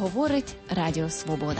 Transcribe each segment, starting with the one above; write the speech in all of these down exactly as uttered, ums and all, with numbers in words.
говорить Радіо Свобода.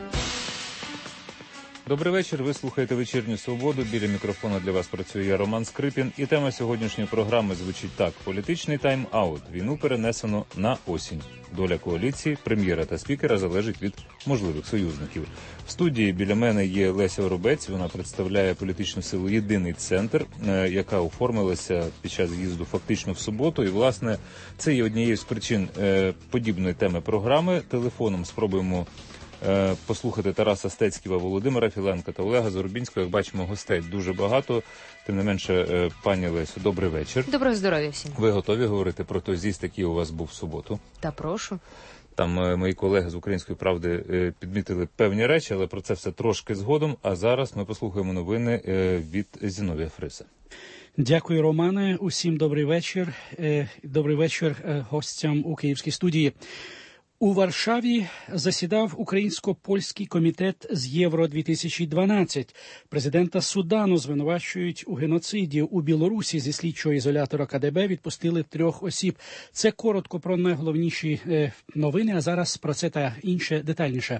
Добрий вечір. Ви слухаєте «Вечірню Свободу». Біля мікрофона для вас працює я, Роман Скрипін. І тема сьогоднішньої програми звучить так. Політичний тайм-аут. Війну перенесено на осінь. Доля коаліції, прем'єра та спікера залежить від можливих союзників. В студії біля мене є Леся Оробець. Вона представляє політичну силу «Єдиний центр», яка оформилася під час з'їзду фактично в суботу. І, власне, це є однією з причин подібної теми програми. Телефоном спробуємо послухати Тараса Стецьківа, Володимира Філенка та Олега Зарубінського. Як бачимо, гостей дуже багато. Тим не менше, пані Лесю, добрий вечір. Доброго здоров'я всім. Ви готові говорити про той з'їзд, який у вас був в суботу? Та прошу. Там мої колеги з «Української правди» підмітили певні речі, але про це все трошки згодом. А зараз ми послухаємо новини від Зіновія Фриса. Дякую, Романе. Усім добрий вечір. Добрий вечір гостям у Київській студії. У Варшаві засідав Українсько-польський комітет з Євро-дві тисячі дванадцять. Президента Судану звинувачують у геноциді. У Білорусі зі слідчого ізолятора ка де бе відпустили трьох осіб. Це коротко про найголовніші е, новини, а зараз про це та інше детальніше.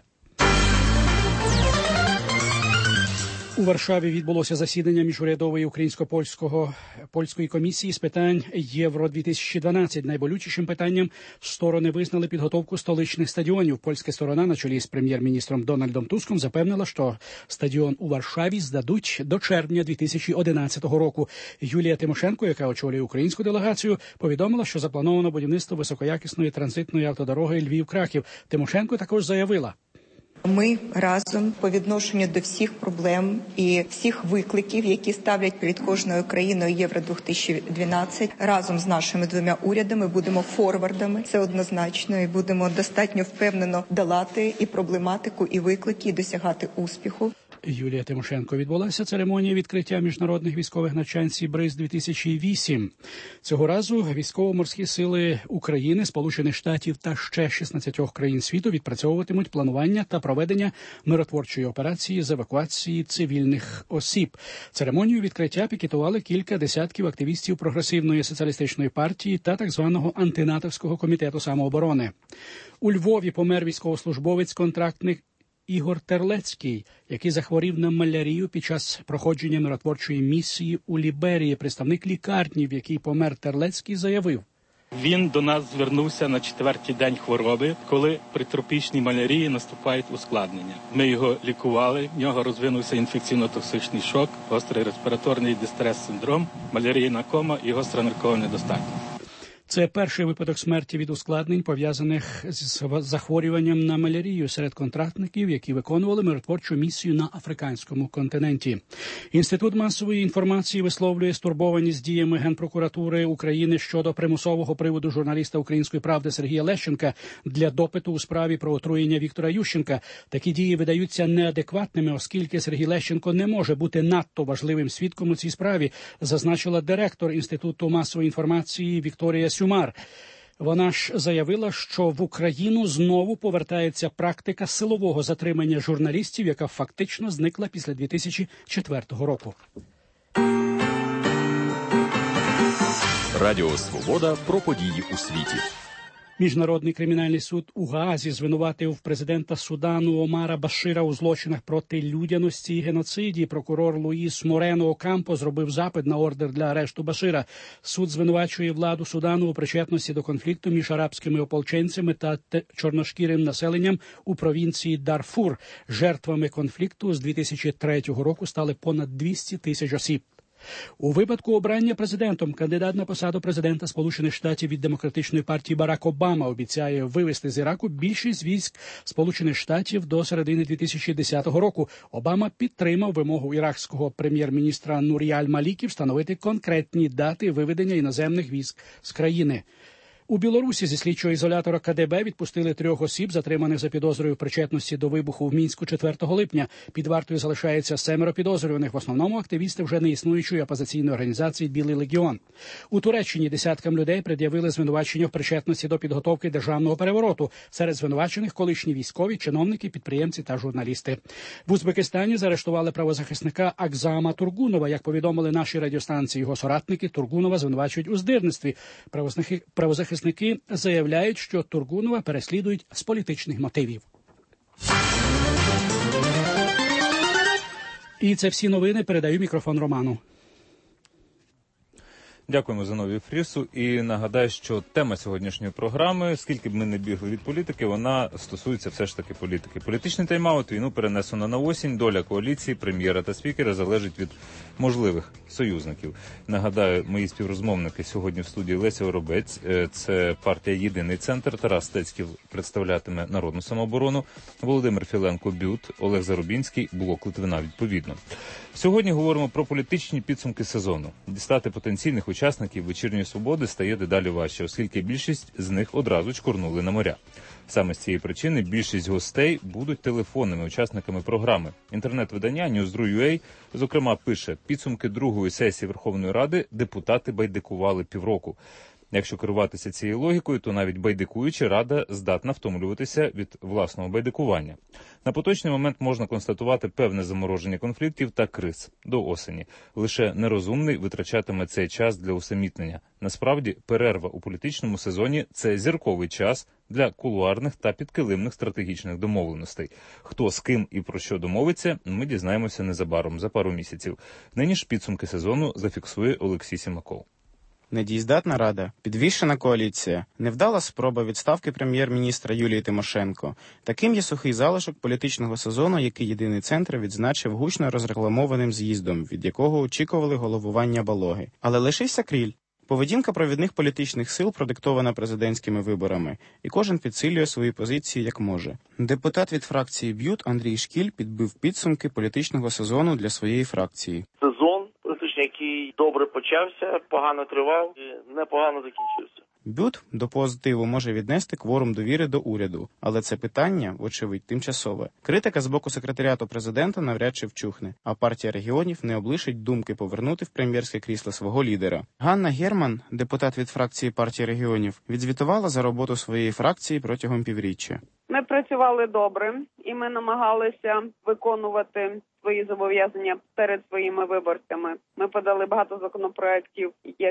У Варшаві відбулося засідання міжурядової українсько-польського польської комісії з питань Євро-дві тисячі дванадцять. Найболючішим питанням сторони визнали підготовку столичних стадіонів. Польська сторона на чолі з прем'єр-міністром Дональдом Туском запевнила, що стадіон у Варшаві здадуть до червня дві тисячі одинадцятого року. Юлія Тимошенко, яка очолює українську делегацію, повідомила, що заплановано будівництво високоякісної транзитної автодороги Львів-Краків. Тимошенко також заявила: ми разом по відношенню до всіх проблем і всіх викликів, які ставлять перед кожною країною Євро-дві тисячі дванадцять, разом з нашими двома урядами будемо форвардами, це однозначно, і будемо достатньо впевнено долати і проблематику, і виклики, і досягати успіху. Юлія Тимошенко. Відбулася церемонія відкриття міжнародних військових навчань «Сібриз-дві тисячі вісім». Цього разу військово-морські сили України, Сполучених Штатів та ще шістнадцять країн світу відпрацьовуватимуть планування та проведення миротворчої операції з евакуації цивільних осіб. Церемонію відкриття пікетували кілька десятків активістів Прогресивної соціалістичної партії та так званого антинатовського комітету самооборони. У Львові помер військовослужбовець-контрактник Ігор Терлецький, який захворів на малярію під час проходження миротворчої місії у Ліберії. Представник лікарні, в якій помер Терлецький, заявив: він до нас звернувся на четвертий день хвороби, коли при тропічній малярії наступають ускладнення. Ми його лікували, в нього розвинувся інфекційно-токсичний шок, гострий респіраторний дистрес-синдром, малярійна кома і гостра наркова недостатність. Це перший випадок смерті від ускладнень, пов'язаних з захворюванням на малярію серед контрактників, які виконували миротворчу місію на африканському континенті. Інститут масової інформації висловлює стурбованість діями Генпрокуратури України щодо примусового приводу журналіста «Української правди» Сергія Лещенка для допиту у справі про отруєння Віктора Ющенка. Такі дії видаються неадекватними, оскільки Сергій Лещенко не може бути надто важливим свідком у цій справі, зазначила директор Інституту масової інформації Вікторія Сюмар. Вона ж заявила, що в Україну знову повертається практика силового затримання журналістів, яка фактично зникла після дві тисячі четвертого року. Радіо Свобода про події у світі. Міжнародний кримінальний суд у Гаазі звинуватив президента Судану Омара Башира у злочинах проти людяності і геноциді. Прокурор Луїс Морено Окампо зробив запит на ордер для арешту Башира. Суд звинувачує владу Судану у причетності до конфлікту між арабськими ополченцями та чорношкірим населенням у провінції Дарфур. Жертвами конфлікту з дві тисячі третього року стали понад двісті тисяч осіб. У випадку обрання президентом кандидат на посаду президента Сполучених Штатів від Демократичної партії Барак Обама обіцяє вивести з Іраку більшість військ Сполучених Штатів до середини дві тисячі десятого року. Обама підтримав вимогу іракського прем'єр-міністра Нурі аль-Малікі встановити конкретні дати виведення іноземних військ з країни. У Білорусі зі слідчого ізолятора ка де бе відпустили трьох осіб, затриманих за підозрою причетності до вибуху в Мінську четвертого липня. Під вартою залишається семеро підозрюваних, в основному активісти вже не існуючої опозиційної організації «Білий легіон». У Туреччині десяткам людей пред'явили звинувачення в причетності до підготовки державного перевороту. Серед звинувачених колишні військові, чиновники, підприємці та журналісти. В Узбекистані заарештували правозахисника Акзама Тургунова. Як повідомили наші радіостанції його соратники, Тургунова звинувачують у здирництві. Правозахисники правозахисники заявляють, що Тургунова переслідують з політичних мотивів. І це всі новини. Передаю мікрофон Роману. Дякуємо за нові Фрісу. І нагадаю, що тема сьогоднішньої програми, скільки б ми не бігли від політики, вона стосується все ж таки політики. Політичний тайм-аут, війну перенесено на осінь. Доля коаліції, прем'єра та спікера залежить від можливих союзників. Нагадаю, мої співрозмовники сьогодні в студії: Леся Оробець, це партія «Єдиний центр», Тарас Стецьків представлятиме Народну самооборону, Володимир Філенко – БЮТ, Олег Зарубінський – Блок Литвина відповідно. Сьогодні говоримо про політичні підсумки сезону. Дістати потенційних учасників «Вечірньої свободи» стає дедалі важче, оскільки більшість з них одразу чкурнули на моря. Саме з цієї причини більшість гостей будуть телефонними учасниками програми. Інтернет-видання Newsdru.ua, зокрема, пише: підсумки другої сесії Верховної Ради депутати байдикували півроку. Якщо керуватися цією логікою, то навіть байдикуючи, Рада здатна втомлюватися від власного байдикування. На поточний момент можна констатувати певне замороження конфліктів та криз до осені. Лише нерозумний витрачатиме цей час для усамітнення. Насправді, перерва у політичному сезоні – це зірковий час для кулуарних та підкилимних стратегічних домовленостей. Хто з ким і про що домовиться, ми дізнаємося незабаром, за пару місяців. Нині ж підсумки сезону зафіксує Олексій Сімаков. Недієздатна Рада, підвішена коаліція, невдала спроба відставки прем'єр-міністра Юлії Тимошенко. Таким є сухий залишок політичного сезону, який «Єдиний центр» відзначив гучно розрекламованим з'їздом, від якого очікували головування Балоги. Але лишився кріль. Поведінка провідних політичних сил продиктована президентськими виборами, і кожен підсилює свої позиції як може. Депутат від фракції «БЮТ» Андрій Шкіль підбив підсумки політичного сезону для своєї фракції. Сезон, який добре почався, погано тривав і непогано закінчився. БЮТ до позитиву може віднести кворум довіри до уряду, але це питання, вочевидь, тимчасове. Критика з боку секретаріату президента навряд чи вчухне, а партія регіонів не облишить думки повернути в прем'єрське крісло свого лідера. Ганна Герман, депутат від фракції партії регіонів, відзвітувала за роботу своєї фракції протягом півріччя. Ми працювали добре, і ми намагалися виконувати свої зобов'язання перед своїми виборцями. Ми подали багато законопроєктів,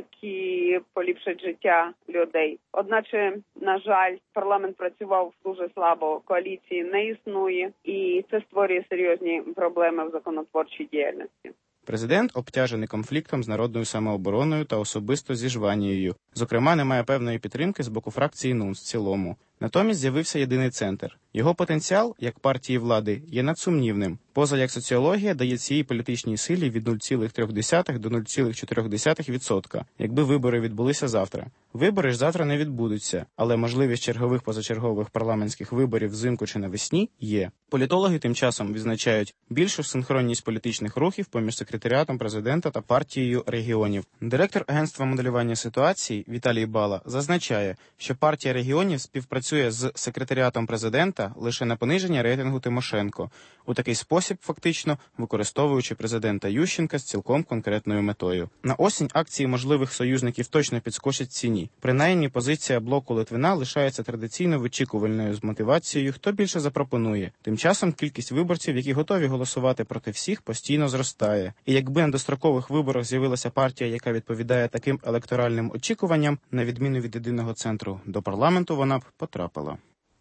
які поліпшать життя людей. Одначе, на жаль, парламент працював дуже слабо, коаліції не існує, і це створює серйозні проблеми в законотворчій діяльності. Президент обтяжений конфліктом з Народною самообороною та особисто зі Жванією. Зокрема, немає певної підтримки з боку фракції НУНС в цілому. Натомість з'явився «Єдиний центр». Його потенціал, як партії влади, є надсумнівним. Поза як соціологія дає цій політичній силі від нуль цілих три десятих до нуль цілих чотири десятих відсотка, якби вибори відбулися завтра. Вибори ж завтра не відбудуться, але можливість чергових позачергових парламентських виборів взимку чи навесні є. Політологи тим часом відзначають більшу синхронність політичних рухів поміж секретаріатом президента та партією регіонів. Директор агентства моделювання ситуацій Віталій Бала зазначає, що партія регіонів співпрацює з секретаріатом президента лише на пониження рейтингу Тимошенко, у такий спосіб фактично використовуючи президента Ющенка з цілком конкретною метою. На осінь акції можливих союзників точно підскочать ціні. Принаймні позиція блоку Литвина лишається традиційно вичікувальною з мотивацією «хто більше запропонує». Тим часом кількість виборців, які готові голосувати проти всіх, постійно зростає. І якби на дострокових виборах з'явилася партія, яка відповідає таким електоральним очікуванням, на відміну від «Єдиного центру», до парламенту вона б потрапила.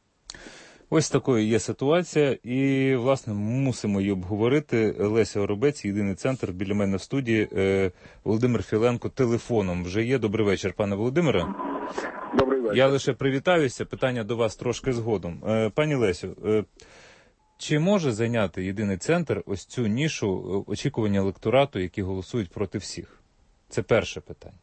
Ось такою є ситуація, і, власне, мусимо її обговорити. Леся Оробець, «Єдиний центр», біля мене в студії. Володимир Філенко телефоном вже є. Добрий вечір, пане Володимире. Добрий вечір. Я лише привітаюся, питання до вас трошки згодом. Пані Лесю, чи може зайняти «Єдиний центр» ось цю нішу очікування електорату, які голосують проти всіх? Це перше питання.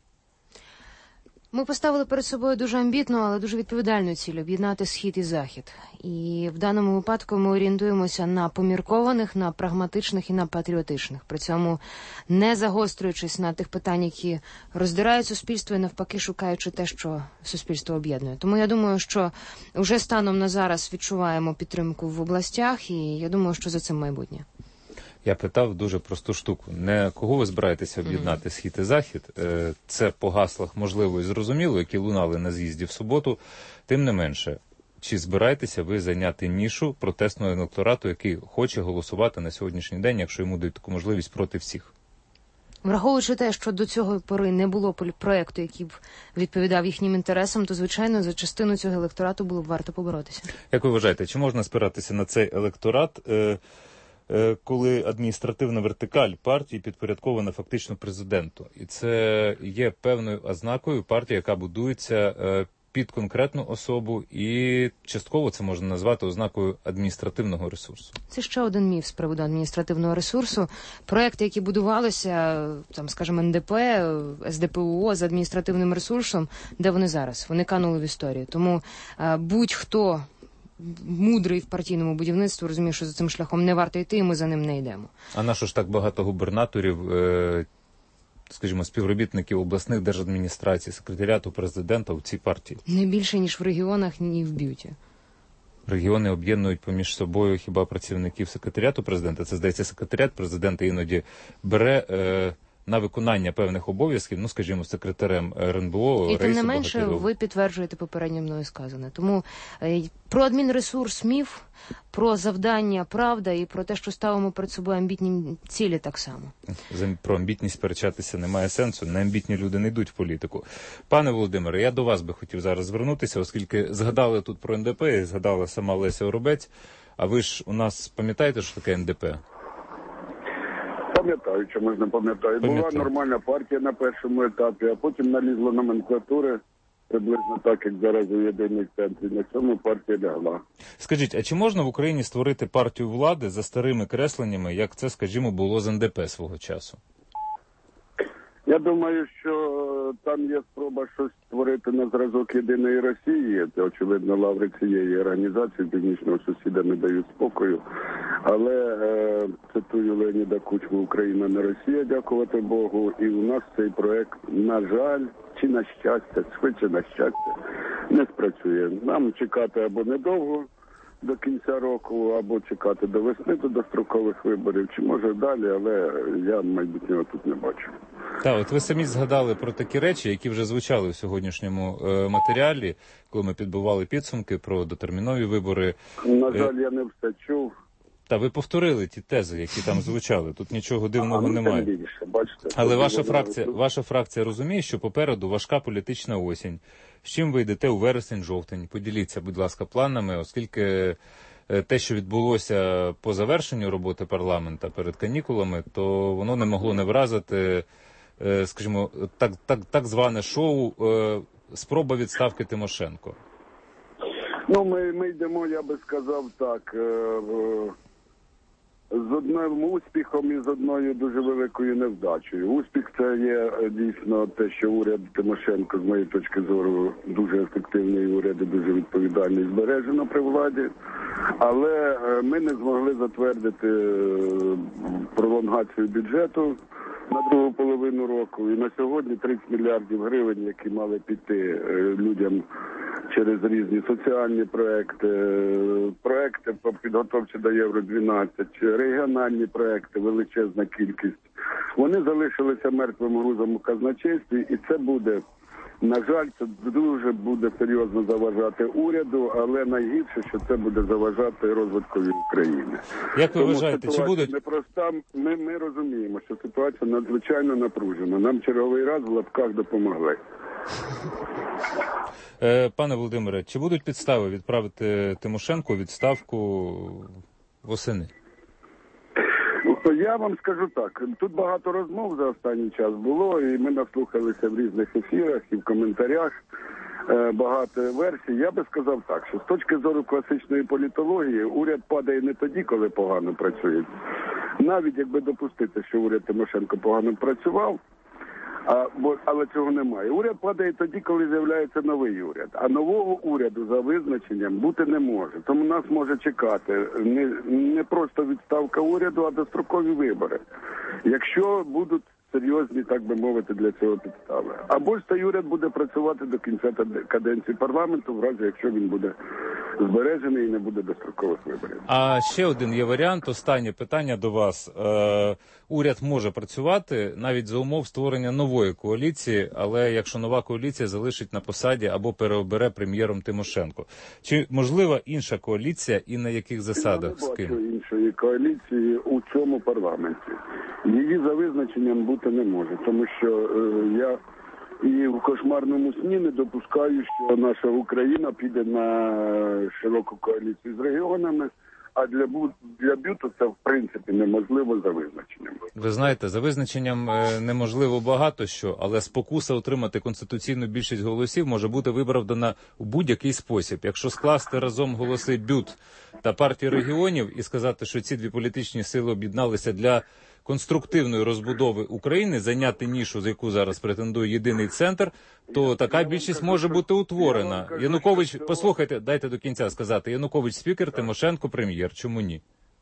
Ми поставили перед собою дуже амбітну, але дуже відповідальну ціль – об'єднати Схід і Захід. І в даному випадку ми орієнтуємося на поміркованих, на прагматичних і на патріотичних. При цьому не загострюючись на тих питань, які роздирають суспільство і навпаки шукаючи те, що суспільство об'єднує. Тому я думаю, що вже станом на зараз відчуваємо підтримку в областях, і я думаю, що за цим майбутнє. Я питав дуже просту штуку. Не кого ви збираєтеся об'єднати mm-hmm. Схід і Захід. Це по гаслах можливо і зрозуміло, які лунали на з'їзді в суботу. Тим не менше, чи збираєтеся ви зайняти нішу протестного електорату, який хоче голосувати на сьогоднішній день, якщо йому дають таку можливість, проти всіх? Враховуючи те, що до цього пори не було проєкту, який б відповідав їхнім інтересам, то, звичайно, за частину цього електорату було б варто поборотися. Як ви вважаєте, чи можна спиратися на цей електорат, е, е, коли адміністративна вертикаль партії підпорядкована фактично президенту? І це є певною ознакою партії, яка будується е, під конкретну особу, і частково це можна назвати ознакою адміністративного ресурсу. Це ще один міф з приводу адміністративного ресурсу. Проекти, які будувалися, там, скажімо, ен де пе, ес де пе о з адміністративним ресурсом, де вони зараз? Вони канули в історію. Тому е, будь-хто мудрий в партійному будівництві розуміє, що за цим шляхом не варто йти, і ми за ним не йдемо. А на що ж так багато губернаторів, е, скажімо, співробітників обласних держадміністрацій, секретаріату президента в цій партії? Не більше, ніж в регіонах, ні в б'юті. Регіони об'єднують поміж собою хіба працівників секретаріату президента? Це, здається, секретаріат президента іноді бере е, на виконання певних обов'язків, ну, скажімо, секретарем ер ен бе о, І тим не менше, Богатирьов. ви підтверджуєте попередньо мною сказане. Тому е, про адмінресурс міф, про завдання правда і про те, що ставимо перед собою амбітні цілі так само. Про амбітність сперечатися немає сенсу. Неамбітні люди не йдуть в політику. Пане Володимире, я до вас би хотів зараз звернутися, оскільки згадали тут про ен де пе, і згадала сама Леся Оробець. А ви ж у нас пам'ятаєте, що таке ен де пе? Пам'ятаю, чому ж не пам'ятаю. Була нормальна партія на першому етапі, а потім налізла номенклатура, приблизно так, як зараз у єдиній центрі. На цьому партія лягла. Скажіть, а чи можна в Україні створити партію влади за старими кресленнями, як це, скажімо, було з ен де пе свого часу? Я думаю, що там є спроба щось створити на зразок єдиної Росії. Це, очевидно, лаври цієї організації північного сусіда не дають спокою. Але, е, цитую Леоніда Кучму, Україна не Росія, дякувати Богу. І у нас цей проект, на жаль, чи на щастя, швидше на щастя, не спрацює. Нам чекати або недовго до кінця року, або чекати до весни, до дострокових виборів, чи може далі, але я майбутнього тут не бачу. Так, от ви самі згадали про такі речі, які вже звучали в сьогоднішньому е, матеріалі, коли ми підбивали підсумки про дотермінові вибори. На жаль, я не все чув. Та ви повторили ті тези, які там звучали. Тут нічого дивного а, ну, немає. Більше, бачите, але ваша фракція, ваша фракція розуміє, що попереду важка політична осінь. З чим ви йдете у вересень-жовтень? Поділіться, будь ласка, планами, оскільки те, що відбулося по завершенню роботи парламента перед канікулами, то воно не могло не вразити, скажімо, так, так, так зване шоу «Спроба відставки Тимошенко». Ну, ми, ми йдемо, я би сказав так, з одним успіхом і з одною дуже великою невдачею. Успіх – це є дійсно те, що уряд Тимошенко, з моєї точки зору, дуже ефективний уряд і дуже відповідальний, збережено при владі. Але ми не змогли затвердити пролонгацію бюджету на другу половину року. І на сьогодні тридцять мільярдів гривень, які мали піти людям через різні соціальні проекти, проекти по підготовці до Євро дванадцять, регіональні проекти, величезна кількість. Вони залишилися мертвим грузом у казначействі, і це буде, на жаль, це дуже буде серйозно заважати уряду, але найгірше, що це буде заважати розвиткові України. Як ви Тому вважаєте, чи будуть... непроста, ми, ми розуміємо, що ситуація надзвичайно напружена. Нам черговий раз в лапках допомогли. Пане Володимире, чи будуть підстави відправити Тимошенко у відставку восени? Я вам скажу так, тут багато розмов за останній час було, і ми наслухалися в різних ефірах і в коментарях багато версій. Я би сказав так, що з точки зору класичної політології уряд падає не тоді, коли погано працює. Навіть якби допустити, що уряд Тимошенко погано працював, А, бо, але цього немає. Уряд падає тоді, коли з'являється новий уряд. А нового уряду за визначенням бути не може. Тому нас може чекати не, не просто відставка уряду, а дострокові вибори. Якщо будуть серйозні, так би мовити, для цього підстави. Або ж цей уряд буде працювати до кінця каденції парламенту, в разі якщо він буде збережений і не буде дострокових виборів. А ще один є варіант. Останнє питання до вас. Е, уряд може працювати навіть за умов створення нової коаліції, але якщо нова коаліція залишить на посаді або переобере прем'єром Тимошенко. Чи можлива інша коаліція і на яких засадах? Я не бачу іншої коаліції у цьому парламенті. Її за визначенням бути не може, тому що е, я і в кошмарному сні не допускаю, що наша Україна піде на широку коаліцію з регіонами, а для, для бюту це в принципі неможливо за визначенням. Ви знаєте, за визначенням е, неможливо багато що, але спокуса отримати конституційну більшість голосів може бути виправдана у будь-який спосіб. Якщо скласти разом голоси бют та партії регіонів і сказати, що ці дві політичні сили об'єдналися для конструктивної розбудови України, зайняти нішу, за яку зараз претендує єдиний центр, то така більшість може бути утворена. Янукович, послухайте, дайте до кінця сказати, Янукович спікер, Тимошенко прем'єр. Чому ні?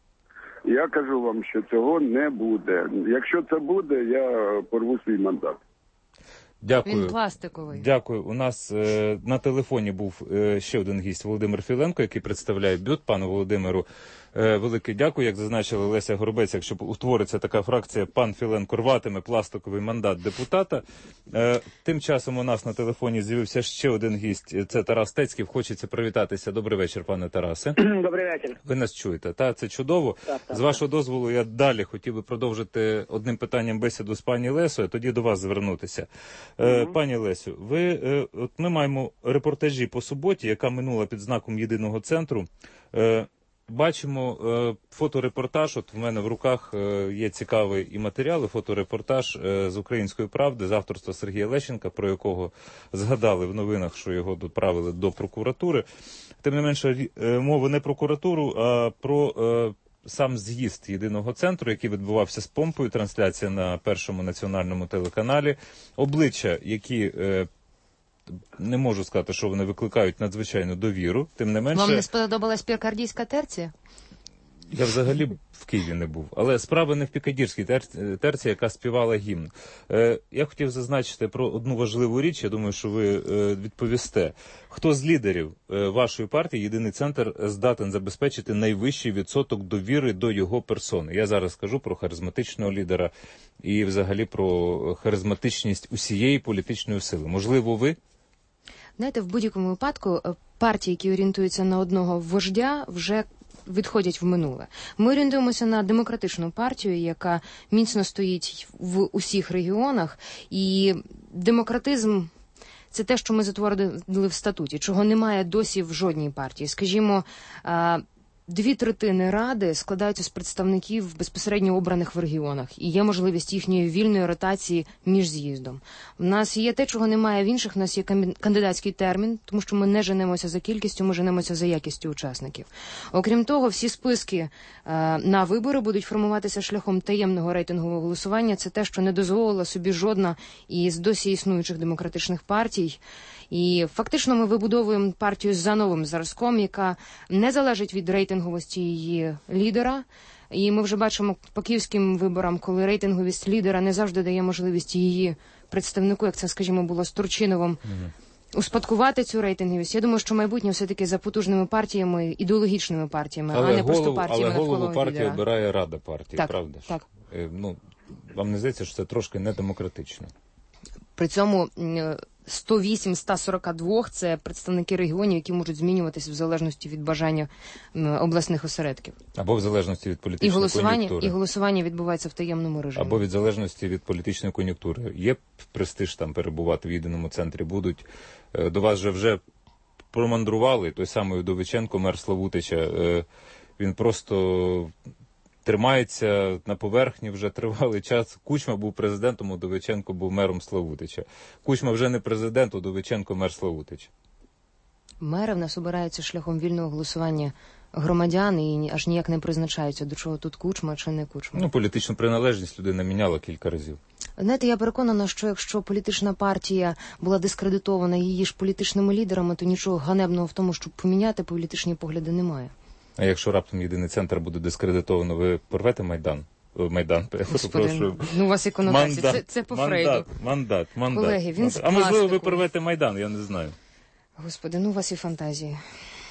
Я кажу вам, що цього не буде. Якщо це буде, я порву свій мандат. Дякую. Він пластиковий. Дякую. У нас е, на телефоні був е, ще один гість, Володимир Філенко, який представляє бют. Пану Володимиру, е, велике дякую. Як зазначила Леся Горобець, якщо утвориться така фракція, пан Філенко рватиме пластиковий мандат депутата. Е, тим часом у нас на телефоні з'явився ще один гість. Це Тарас Тецьків. Хочеться привітатися. Добрий вечір, пане Тарасе. Добрий вечір. Ви нас чуєте, та? Це чудово. Так, так, з вашого так. дозволу, я далі хотів би продовжити одним питанням бесіду з пані Лесою, а тоді до вас звернутися. Е, угу. Пані Лесю, ви, е, от ми маємо репортажі по суботі, яка минула під знаком єдиного центру. Е, бачимо е, фоторепортаж, от в мене в руках е, є цікавий і матеріал, і фоторепортаж е, з «Української правди» з авторства Сергія Лещенка, про якого згадали в новинах, що його доправили до прокуратури. Тим не менше, е, мова не про прокуратуру, а про е, сам з'їзд єдиного центру, який відбувався з помпою, трансляція на Першому національному телеканалі. Обличчя, які, е, не можу сказати, що вони викликають надзвичайну довіру, тим не менше... Вам не сподобалась пікардійська терція? Я взагалі в Києві не був. Але справа не в пікадірській терці, яка співала гімн. Е, я хотів зазначити про одну важливу річ, я думаю, що ви е, відповісте. Хто з лідерів е, вашої партії, Єдиний центр, здатен забезпечити найвищий відсоток довіри до його персони? Я зараз скажу про харизматичного лідера і взагалі про харизматичність усієї політичної сили. Можливо, ви? Знаєте, в будь-якому випадку партії, які орієнтуються на одного вождя, вже відходять в минуле. Ми орієнтуємося на демократичну партію, яка міцно стоїть в усіх регіонах, і демократизм – це те, що ми затворили в статуті, чого немає досі в жодній партії. Скажімо, дві третини Ради складаються з представників безпосередньо обраних в регіонах, і є можливість їхньої вільної ротації між з'їздом. У нас є те, чого немає в інших, у нас є кандидатський термін, тому що ми не женемося за кількістю, ми женемося за якістю учасників. Окрім того, всі списки е, на вибори будуть формуватися шляхом таємного рейтингового голосування. Це те, що не дозволила собі жодна із досі існуючих демократичних партій. І фактично ми вибудовуємо партію за новим зразком, яка не залежить від рейтинговості її лідера. І ми вже бачимо по київським виборам, коли рейтинговість лідера не завжди дає можливість її представнику, як це, скажімо, було з Турчиновим, mm-hmm. успадкувати цю рейтинговість. Я думаю, що майбутнє все-таки за потужними партіями, ідеологічними партіями, але а не голову, просто партіями навколо лідера. Але голову партії обирає Рада партії, так, правда ж? Так. Е, ну, вам не здається, що це трошки недемократично? При цьому сто вісім з ста сорока двох – це представники регіонів, які можуть змінюватися в залежності від бажання обласних осередків. Або в залежності від політичної і голосування, кон'юнктури. І голосування відбувається в таємному режимі. Або від залежності від політичної кон'юнктури. Є престиж там перебувати в єдиному центрі? Будуть. До вас же вже промандрували. Той самий Удовиченко, мер Славутича. Він просто... тримається на поверхні вже тривалий час. Кучма був президентом, Удовиченко був мером Славутича. Кучма вже не президент, Удовиченко мер Славутича. Мери в нас обираються шляхом вільного голосування громадян і аж ніяк не призначаються, до чого тут Кучма чи не Кучма. Ну, політичну приналежність людина міняла кілька разів. Знаєте, я переконана, що якщо політична партія була дискредитована її ж політичними лідерами, то нічого ганебного в тому, щоб поміняти політичні погляди, немає. А якщо раптом Єдиний центр буде дискредитовано, ви порвете Майдан? Майдан, Господи, ну у вас і конотації, це, це по мандат, Фрейду. Мандат, мандат. Колеги, він мандат. А можливо, ви порвете Майдан, я не знаю. Господи, ну у вас і фантазії.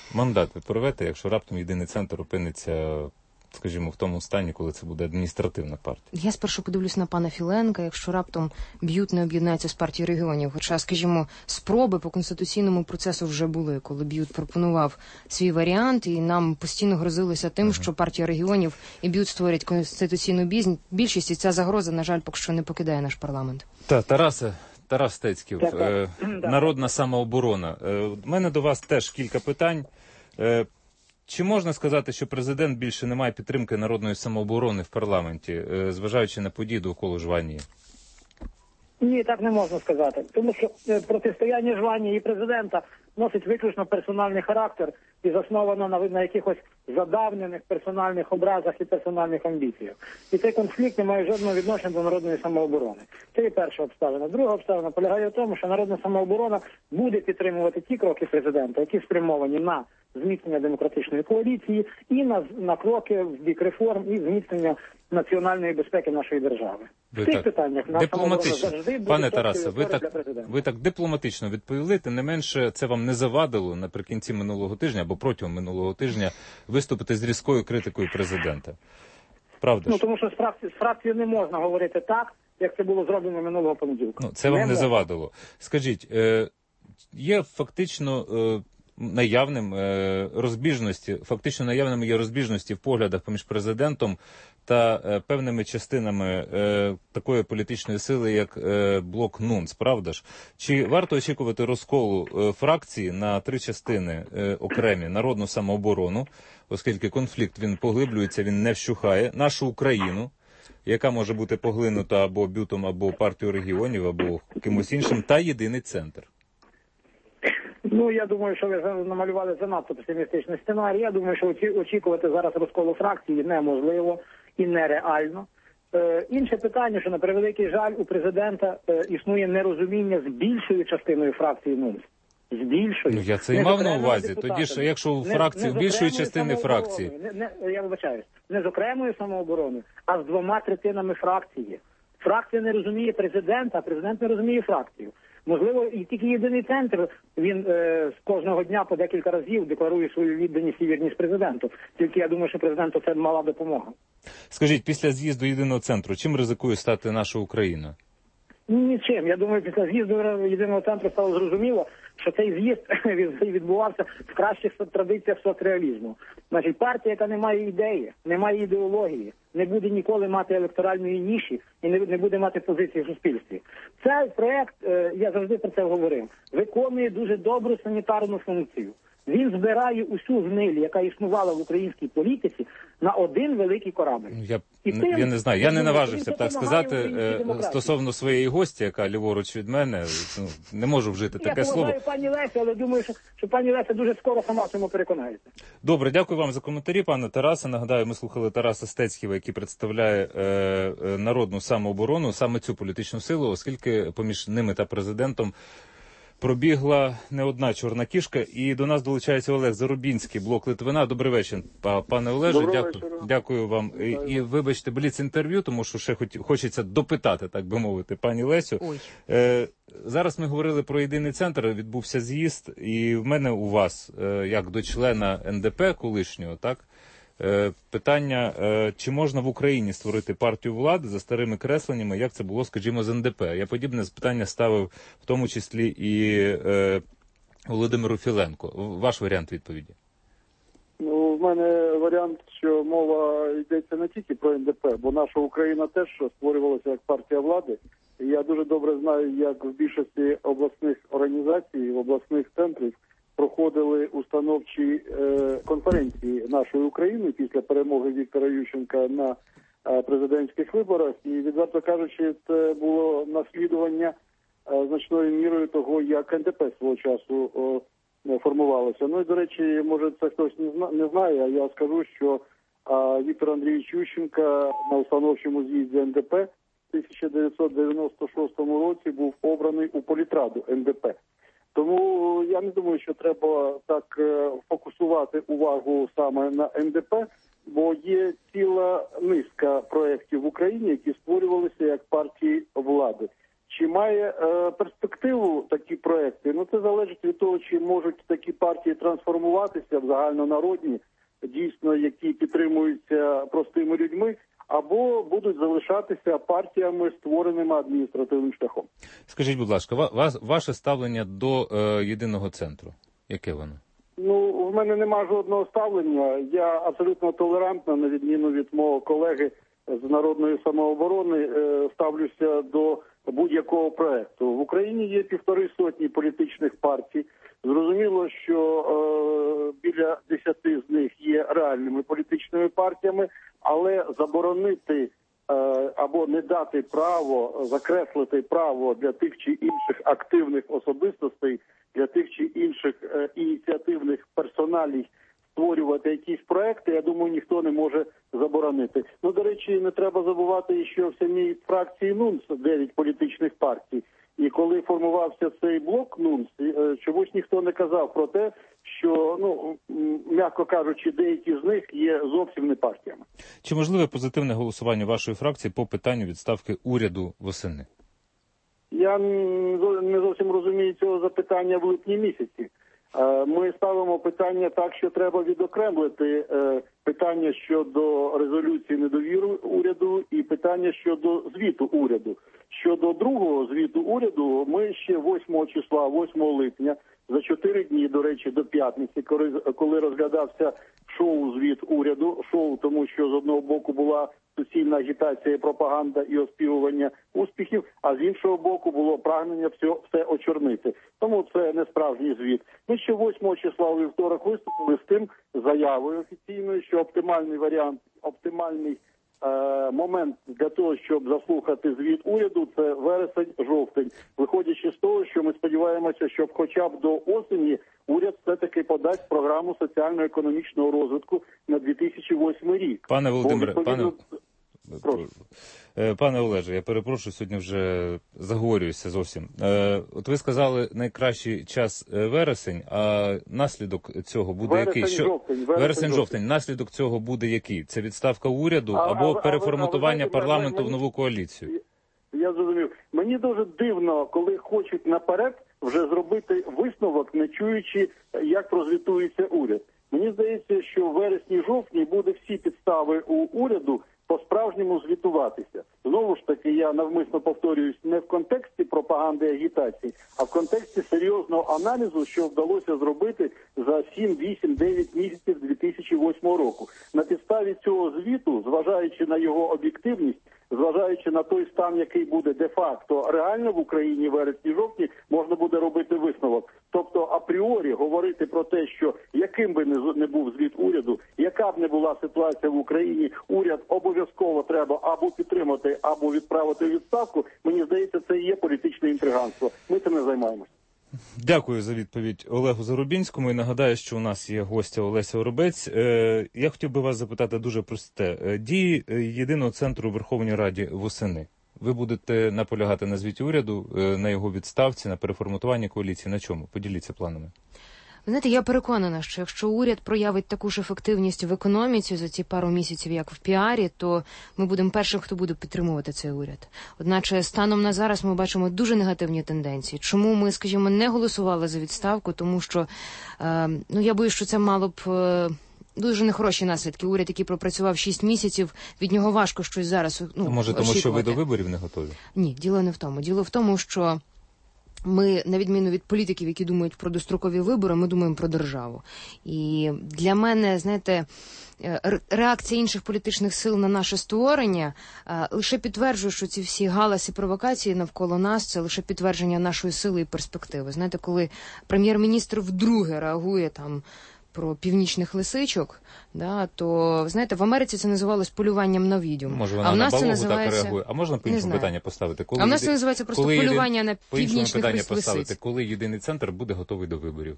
Мандат ви порвете, якщо раптом єдиний центр опиниться, скажімо, в тому стані, коли це буде адміністративна партія? Я спершу подивлюсь на пана Філенка, якщо раптом Б'ют не об'єднається з партією регіонів. Хоча, скажімо, спроби по конституційному процесу вже були, коли Б'ют пропонував свій варіант, і нам постійно грозилися тим, uh-huh. що партія регіонів і Б'ют створять конституційну більшість, і ця загроза, на жаль, поки що не покидає наш парламент. Та, Тарасе, Тарас Стецьків, е, Народна самооборона. Е, у мене до вас теж кілька питань. Е, Чи можна сказати, що президент більше не має підтримки народної самооборони в парламенті, зважаючи на події довкола Жванії? Ні, так не можна сказати. Тому що протистояння Жванії і президента носить виключно персональний характер і засновано на, на якихось задавнених персональних образах і персональних амбіціях. І цей конфлікт не має жодного відношення до народної самооборони. Це є перша обставина. Друга обставина полягає в тому, що народна самооборона буде підтримувати ті кроки президента, які спрямовані на зміцнення демократичної коаліції і на, на кроки в бік реформ і зміцнення національної безпеки нашої держави. Ви в цих так питаннях дипломатично, пане Тарасе, ви так, президента. ви так дипломатично відповіли, тим не менше це вам не завадило наприкінці минулого тижня або протягом минулого тижня виступити з різкою критикою президента. Правда Ну, ж? тому що з фракцією, з фракцією не можна говорити так, як це було зроблено минулого понеділка. Ну, це вам не, не завадило. Скажіть, е, є фактично е, наявним е, розбіжності, фактично наявними є розбіжності в поглядах поміж президентом та е, певними частинами е, такої політичної сили, як е, блок НУНЦ, правда ж? Чи варто очікувати розколу е, фракції на три частини е, окремі: народну самооборону, оскільки конфлікт він поглиблюється, він не вщухає, нашу Україну, яка може бути поглинута або Б'ютом, або партією регіонів, або кимось іншим, та єдиний центр? Ну, я думаю, що ви намалювали занадто песимістичний сценарій. Я думаю, що очікувати зараз розколу фракції неможливо і нереально. Е, інше питання, що на превеликий жаль у президента е, існує нерозуміння з більшою частиною фракції НУНЦ. З більшою. Ну, я це і мав на увазі. Тоді ж, якщо у фракції, не, більшої частини фракції. Не, не, я вибачаюсь, не з окремою самообороною, а з двома третинами фракції. Фракція не розуміє президента, а президент не розуміє фракцію. Можливо, і тільки єдиний центр, він е, з кожного дня по декілька разів декларує свою відданість і вірність президенту. Тільки я думаю, що президенту це мала допомога. Скажіть, після з'їзду єдиного центру, чим ризикує стати наша Україна? Нічим. Я думаю, після з'їзду єдиного центру стало зрозуміло, що цей з'їзд відбувався в кращих традиціях соцреалізму. Значить, партія, яка не має ідеї, не має ідеології, не буде ніколи мати електоральної ніші і не, не буде мати позиції в суспільстві. Цей проект, я завжди про це говорив, виконує дуже добру санітарну функцію. Він збирає усю гниль, яка існувала в українській політиці, на один великий корабель. Я, тим, я не знаю, я не наважився б так сказати е, стосовно своєї гості, яка ліворуч від мене. Ну, не можу вжити я таке слово. Я пані Лесю, але думаю, що, що пані Леся дуже скоро сама в цьому переконається. Добре, дякую вам за коментарі, пане Тарасе. Нагадаю, ми слухали Тараса Стецьківа, який представляє е, е, народну самооборону, саме цю політичну силу, оскільки поміж ними та президентом пробігла не одна чорна кішка. І до нас долучається Олег Зарубінський, блок Литвина. Добрий вечір, пане Олеже. Дякую, дякую вам. І, і вибачте, бліц-інтерв'ю, тому що ще хоч, хочеться допитати, так би мовити, пані Лесю. Е, зараз ми говорили про єдиний центр, відбувся з'їзд, і в мене у вас, е, як до члена ен де пе колишнього, так, е, питання, е, чи можна в Україні створити партію влади за старими кресленнями, як це було, скажімо, з ен де пе. Я подібне питання ставив в тому числі і е, Володимиру Філенку. Ваш варіант відповіді? Ну, в мене варіант, що мова йдеться не тільки про ен де пе, бо наша Україна теж створювалася як партія влади. І я дуже добре знаю, як в більшості обласних організацій, обласних центрів проходили установчі е, конференції нашої України після перемоги Віктора Ющенка на е, президентських виборах. І, відверто кажучи, це було наслідування е, значною мірою того, як ен де пе свого часу е, формувалося. Ну і, до речі, може це хтось не, зна, не знає, а я скажу, що е, Віктор Андрійович Ющенко на установчому з'їзді ен де пе в тисяча дев'ятсот дев'яносто шостому році був обраний у політраду ен де пе. Тому я не думаю, що треба так фокусувати увагу саме на ен де пе, бо є ціла низка проєктів в Україні, які створювалися як партії влади. Чи має е, перспективу такі проекти? Ну, це залежить від того, чи можуть такі партії трансформуватися в загальнонародні, дійсно, які підтримуються простими людьми, або будуть залишатися партіями, створеними адміністративним шляхом. Скажіть, будь ласка, ва- ваше ставлення до е, єдиного центру, яке воно? Ну, в мене нема жодного ставлення. Я абсолютно толерантна, на відміну від мого колеги з Народної самооборони, е, ставлюся до будь-якого проекту. В Україні є півтори сотні політичних партій. Зрозуміло, що е, біля десяти з них є реальними політичними партіями, але заборонити е, або не дати право, закреслити право для тих чи інших активних особистостей, для тих чи інших е, ініціативних персоналій створювати якісь проекти, я думаю, ніхто не може заборонити. Ну, до речі, не треба забувати, що в самій фракції НУНС дев'ять політичних партій. І коли формувався цей блок НУНС, чомусь ніхто не казав про те, що, ну, м'яко кажучи, деякі з них є зовсім не партіями. Чи можливе позитивне голосування вашої фракції по питанню відставки уряду восени? Я не зовсім розумію цього запитання в липні місяці. Ми ставимо питання так, що треба відокремлити питання щодо резолюції недовіри уряду і питання щодо звіту уряду. Щодо другого звіту уряду, ми ще восьмого числа, восьмого липня, за чотири дні, до речі, до п'ятниці, коли розглядався шоу-звіт уряду, шоу, тому що з одного боку була суцільна агітація, пропаганда і оспівування успіхів, а з іншого боку було прагнення все, все очорнити. Тому це не справжній звіт. Ми ще восьмого числа у вівторок виступили з тим заявою офіційною, що оптимальний варіант, оптимальний е, момент для того, щоб заслухати звіт уряду, це вересень-жовтень. Виходячи з того, що ми сподіваємося, що хоча б до осені уряд все-таки подасть програму соціально-економічного розвитку на дві тисячі восьмий рік. Пане Володимире, відповідно... пане... Пане Олеже, я перепрошую, сьогодні вже заговорююся зовсім. От ви сказали, найкращий час вересень, а наслідок цього буде вересень, який? Що... Жовтень, Вересень-жовтень. Наслідок цього буде який? Це відставка уряду а, або а, переформатування а, а, парламенту мені... в нову коаліцію? Я зрозумів. Мені дуже дивно, коли хочуть наперед вже зробити висновок, не чуючи, як прозвітується уряд. Мені здається, що в вересні-жовтні буде всі підстави у уряду по-справжньому звітуватися. Знову ж таки, я навмисно повторююсь, не в контексті пропаганди і агітації, а в контексті серйозного аналізу, що вдалося зробити за сім, вісім, дев'ять місяців дві тисячі восьмого року. На підставі цього звіту, зважаючи на його об'єктивність, зважаючи на той стан, який буде де-факто реально в Україні в вересні-жовтні, можна буде робити висновок. Тобто апріорі говорити про те, що яким би не був звіт уряду, яка б не була ситуація в Україні, уряд обов'язково треба або підтримати, або відправити у відставку, мені здається, це і є політичне інтриганство. Ми цим не займаємося. Дякую за відповідь Олегу Зарубінському. І нагадаю, що у нас є гостя Олеся Оробець. Е, я хотів би вас запитати дуже просте. Е, дії єдиного центру у Верховній Раді восени. Ви будете наполягати на звіті уряду, е, на його відставці, на переформатуванні коаліції? На чому? Поділіться планами. Ви знаєте, я переконана, що якщо уряд проявить таку ж ефективність в економіці за ці пару місяців, як в піарі, то ми будемо першим, хто буде підтримувати цей уряд. Одначе, станом на зараз ми бачимо дуже негативні тенденції. Чому ми, скажімо, не голосували за відставку? Тому що, е, ну, я боюсь, що це мало б... Е, дуже нехороші наслідки. Уряд, який пропрацював шість місяців, від нього важко щось зараз, ну, а може, тому очікувати. що ви до виборів не готові? Ні, діло не в тому. Діло в тому, що ми, на відміну від політиків, які думають про дострокові вибори, ми думаємо про державу. І для мене, знаєте, реакція інших політичних сил на наше створення лише підтверджує, що ці всі галаси, провокації навколо нас – це лише підтвердження нашої сили і перспективи. Знаєте, коли прем'єр-міністр вдруге реагує там про північних лисичок, да, то, знаєте, в Америці це називалось полюванням на відьом. Може, вона а в нас на це балогу називається... так реагує? А можна по іншому питання поставити? Коли а в нас єди... це називається просто коли полювання єди... на по північних питання лисиць. поставити, коли єдиний центр буде готовий до виборів?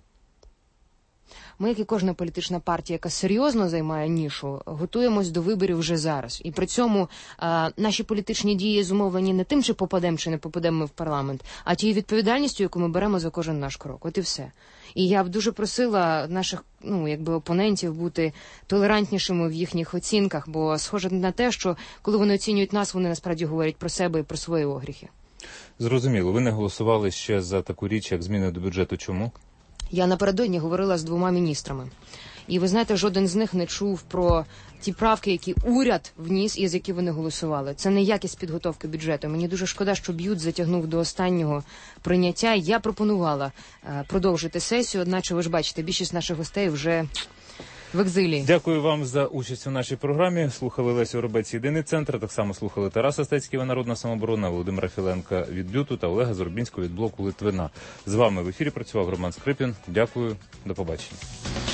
Ми, як і кожна політична партія, яка серйозно займає нішу, готуємось до виборів вже зараз. І при цьому а, наші політичні дії зумовлені не тим, чи попадемо, чи не попадемо ми в парламент, а тією відповідальністю, яку ми беремо за кожен наш крок. От і все. І я б дуже просила наших, ну, якби опонентів бути толерантнішими в їхніх оцінках, бо схоже на те, що коли вони оцінюють нас, вони насправді говорять про себе і про свої огріхи. Зрозуміло. Ви не голосували ще за таку річ, як зміни до бюджету. Чому? Я напередодні говорила з двома міністрами. І ви знаєте, жоден з них не чув про ті правки, які уряд вніс і за які вони голосували. Це не якість підготовки бюджету. Мені дуже шкода, що Б'ют затягнув до останнього прийняття. Я пропонувала е, продовжити сесію, одначе ви ж бачите, більшість наших гостей вже в екзилі. Дякую вам за участь у нашій програмі. Слухали Лесю Робець, Єдиний центр. Так само слухали Тараса Стецького, Народна самооборона, Володимира Філенка від Б'юту та Олега Зорбінського від блоку Литвина. З вами в ефірі працював Роман Скрипін. Дякую. До побачення.